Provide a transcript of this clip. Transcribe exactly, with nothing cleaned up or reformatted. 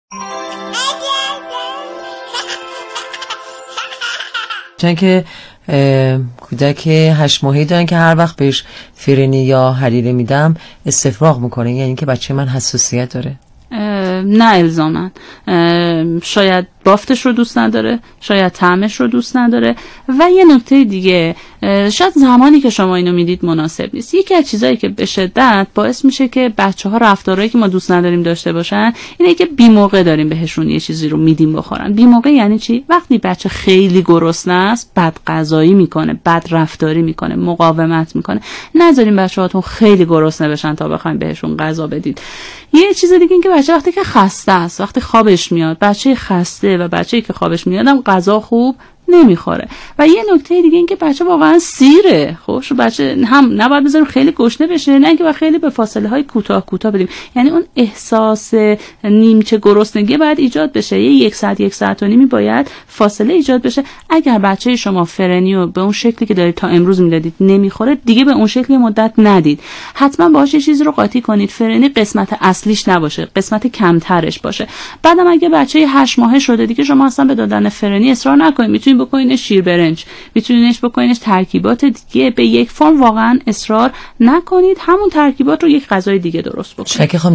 چون که کودک هشت ماهی دارن که هر وقت بهش فرنی یا حلیله میدم استفراغ میکنه، یعنی که بچه من حساسیت داره؟ نه الزامن، شاید بافتش رو دوست نداره، شاید طعمش رو دوست نداره. و یه نکته دیگه، شاید زمانی که شما اینو میدید مناسب نیست. یکی از چیزایی که به شدت باعث میشه که بچه‌ها رفتارهایی که ما دوست نداریم داشته باشن اینه که بی موقع داریم بهشون یه چیزی رو میدیم بخورن. بی موقع یعنی چی؟ وقتی بچه خیلی گرسنه است، بد غذایی میکنه، بد رفتاری میکنه، مقاومت میکنه. نذارین بچه‌هاتون خیلی گرسنه بشن تا بخواید بهشون غذا بدید. یه چیز دیگه این که بچه وقتی که خسته است، وقتی خوابش میاد، بچه خسته و بچه‌ای که خوابش میاد هم غذا خوب نمیخوره. و یه نکته دیگه این که بچه واقعا سیره. خب شو بچه هم نباید بذاریم خیلی گشنه بشه، نه اینکه خیلی به فاصله های کوتاه کوتاه بدیم. یعنی اون احساس نیمچه گرسنگی باید ایجاد بشه. یه یک ساعت یک ساعت و نیمی باید فاصله ایجاد بشه. اگر بچه شما فرنیو به اون شکلی که دارید تا امروز میدادید نمیخوره، دیگه به اون شکلی مدت ندید. حتما باهاش یه چیزی رو قاطی کنید. فرنی قسمت اصلیش نباشه، قسمت کمترش باشه. بعدم اگه بچه هشت ماهه شده دیگه شما اصلا به دادن فرنی اصرار نکنید. میتونید بکنینش شیر برنج، میتونینش بکنینش ترکیبات دیگه. به یک فرم واقعا اصرار نکنید، همون ترکیبات رو یک غذای دیگه درست بکنید.